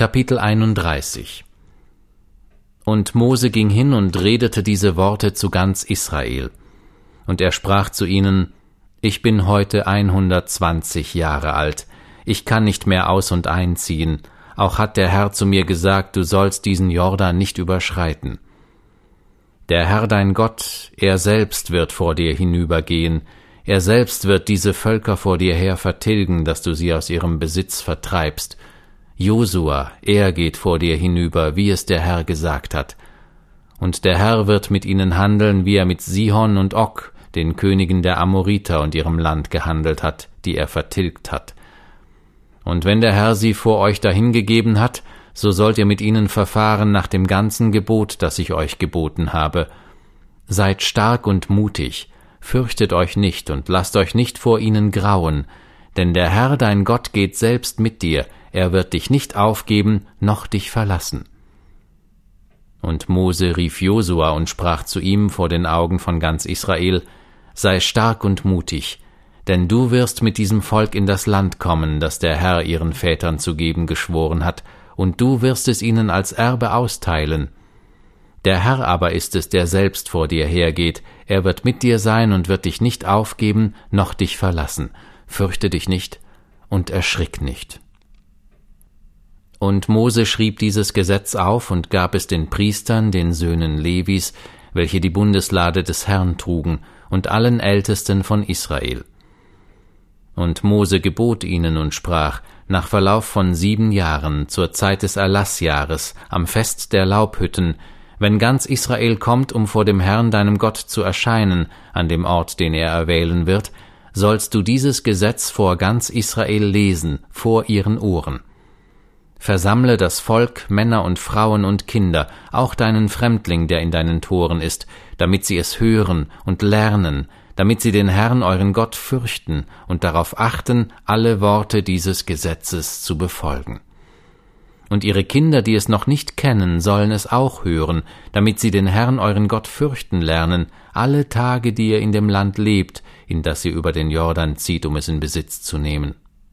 Kapitel 31. Und Mose ging hin und redete diese Worte zu ganz Israel. Und er sprach zu ihnen: Ich bin heute 120 Jahre alt, ich kann nicht mehr aus- und einziehen, auch hat der Herr zu mir gesagt, du sollst diesen Jordan nicht überschreiten. Der Herr dein Gott, er selbst wird vor dir hinübergehen, er selbst wird diese Völker vor dir her vertilgen, dass du sie aus ihrem Besitz vertreibst. Josua, er geht vor dir hinüber, wie es der Herr gesagt hat. Und der Herr wird mit ihnen handeln, wie er mit Sihon und Og, den Königen der Amoriter und ihrem Land gehandelt hat, die er vertilgt hat. Und wenn der Herr sie vor euch dahingegeben hat, so sollt ihr mit ihnen verfahren nach dem ganzen Gebot, das ich euch geboten habe. Seid stark und mutig, fürchtet euch nicht und lasst euch nicht vor ihnen grauen, denn der Herr dein Gott geht selbst mit dir, er wird dich nicht aufgeben, noch dich verlassen. Und Mose rief Josua und sprach zu ihm vor den Augen von ganz Israel: Sei stark und mutig, denn du wirst mit diesem Volk in das Land kommen, das der Herr ihren Vätern zu geben geschworen hat, und du wirst es ihnen als Erbe austeilen. Der Herr aber ist es, der selbst vor dir hergeht, er wird mit dir sein und wird dich nicht aufgeben, noch dich verlassen. Fürchte dich nicht und erschrick nicht. Und Mose schrieb dieses Gesetz auf und gab es den Priestern, den Söhnen Levis, welche die Bundeslade des Herrn trugen, und allen Ältesten von Israel. Und Mose gebot ihnen und sprach: Nach Verlauf von 7 Jahren, zur Zeit des Erlassjahres, am Fest der Laubhütten, wenn ganz Israel kommt, um vor dem Herrn deinem Gott zu erscheinen, an dem Ort, den er erwählen wird, sollst du dieses Gesetz vor ganz Israel lesen, vor ihren Ohren. Versammle das Volk, Männer und Frauen und Kinder, auch deinen Fremdling, der in deinen Toren ist, damit sie es hören und lernen, damit sie den Herrn euren Gott fürchten und darauf achten, alle Worte dieses Gesetzes zu befolgen. Und ihre Kinder, die es noch nicht kennen, sollen es auch hören, damit sie den Herrn euren Gott fürchten lernen, alle Tage, die ihr in dem Land lebt, in das ihr über den Jordan zieht, um es in Besitz zu nehmen.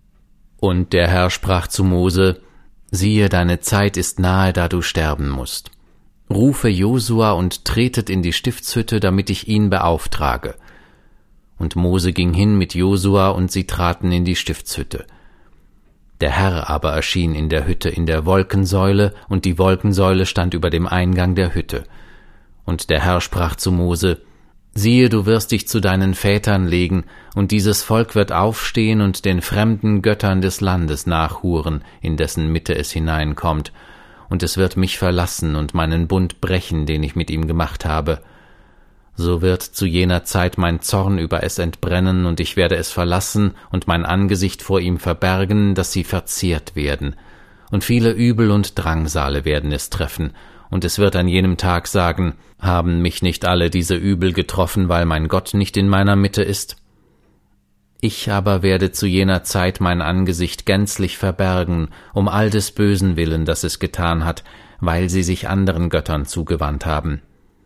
Und der Herr sprach zu Mose: Siehe, deine Zeit ist nahe, da du sterben musst. Rufe Josua und tretet in die Stiftshütte, damit ich ihn beauftrage. Und Mose ging hin mit Josua, und sie traten in die Stiftshütte. Der Herr aber erschien in der Hütte in der Wolkensäule, und die Wolkensäule stand über dem Eingang der Hütte. Und der Herr sprach zu Mose: Siehe, du wirst dich zu deinen Vätern legen, und dieses Volk wird aufstehen und den fremden Göttern des Landes nachhuren, in dessen Mitte es hineinkommt, und es wird mich verlassen und meinen Bund brechen, den ich mit ihm gemacht habe. So wird zu jener Zeit mein Zorn über es entbrennen, und ich werde es verlassen und mein Angesicht vor ihm verbergen, dass sie verzehrt werden. Und viele Übel und Drangsale werden es treffen, und es wird an jenem Tag sagen: Haben mich nicht alle diese Übel getroffen, weil mein Gott nicht in meiner Mitte ist? Ich aber werde zu jener Zeit mein Angesicht gänzlich verbergen, um all des Bösen willen, das es getan hat, weil sie sich anderen Göttern zugewandt haben.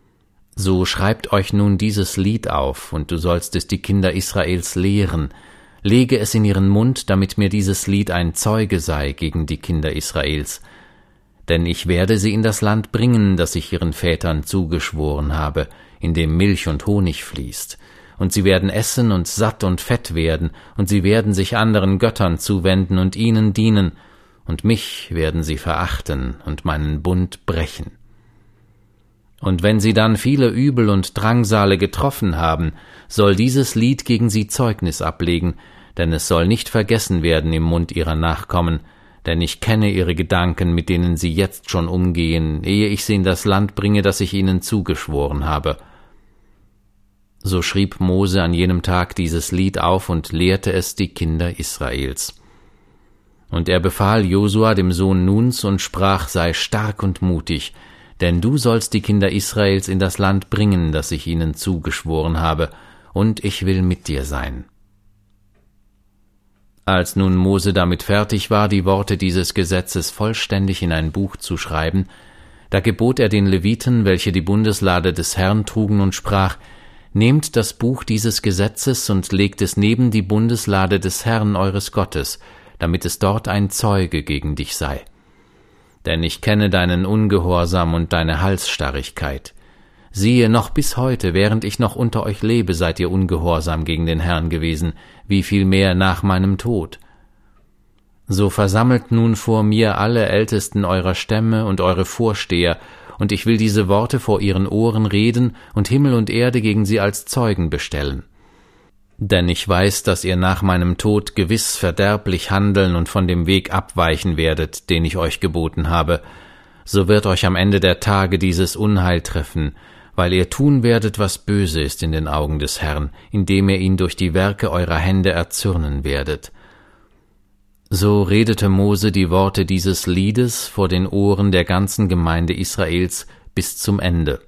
So schreibt euch nun dieses Lied auf, und du sollst es die Kinder Israels lehren. Lege es in ihren Mund, damit mir dieses Lied ein Zeuge sei gegen die Kinder Israels. Denn ich werde sie in das Land bringen, das ich ihren Vätern zugeschworen habe, in dem Milch und Honig fließt. Und sie werden essen und satt und fett werden, und sie werden sich anderen Göttern zuwenden und ihnen dienen, und mich werden sie verachten und meinen Bund brechen. Und wenn sie dann viele Übel und Drangsale getroffen haben, soll dieses Lied gegen sie Zeugnis ablegen, denn es soll nicht vergessen werden im Mund ihrer Nachkommen, denn ich kenne ihre Gedanken, mit denen sie jetzt schon umgehen, ehe ich sie in das Land bringe, das ich ihnen zugeschworen habe. So schrieb Mose an jenem Tag dieses Lied auf und lehrte es die Kinder Israels. Und er befahl Josua, dem Sohn Nuns, und sprach: Sei stark und mutig, denn du sollst die Kinder Israels in das Land bringen, das ich ihnen zugeschworen habe, und ich will mit dir sein. Als nun Mose damit fertig war, die Worte dieses Gesetzes vollständig in ein Buch zu schreiben, da gebot er den Leviten, welche die Bundeslade des Herrn trugen, und sprach: Nehmt das Buch dieses Gesetzes und legt es neben die Bundeslade des Herrn eures Gottes, damit es dort ein Zeuge gegen dich sei. denn ich kenne deinen Ungehorsam und deine Halsstarrigkeit. Siehe, noch bis heute, während ich noch unter euch lebe, seid ihr ungehorsam gegen den Herrn gewesen, wie viel mehr nach meinem Tod. So versammelt nun vor mir alle Ältesten eurer Stämme und eure Vorsteher, und ich will diese Worte vor ihren Ohren reden und Himmel und Erde gegen sie als Zeugen bestellen. Denn ich weiß, dass ihr nach meinem Tod gewiss verderblich handeln und von dem Weg abweichen werdet, den ich euch geboten habe. So wird euch am Ende der Tage dieses Unheil treffen, weil ihr tun werdet, was böse ist in den Augen des Herrn, indem ihr ihn durch die Werke eurer Hände erzürnen werdet. So redete Mose die Worte dieses Liedes vor den Ohren der ganzen Gemeinde Israels bis zum Ende.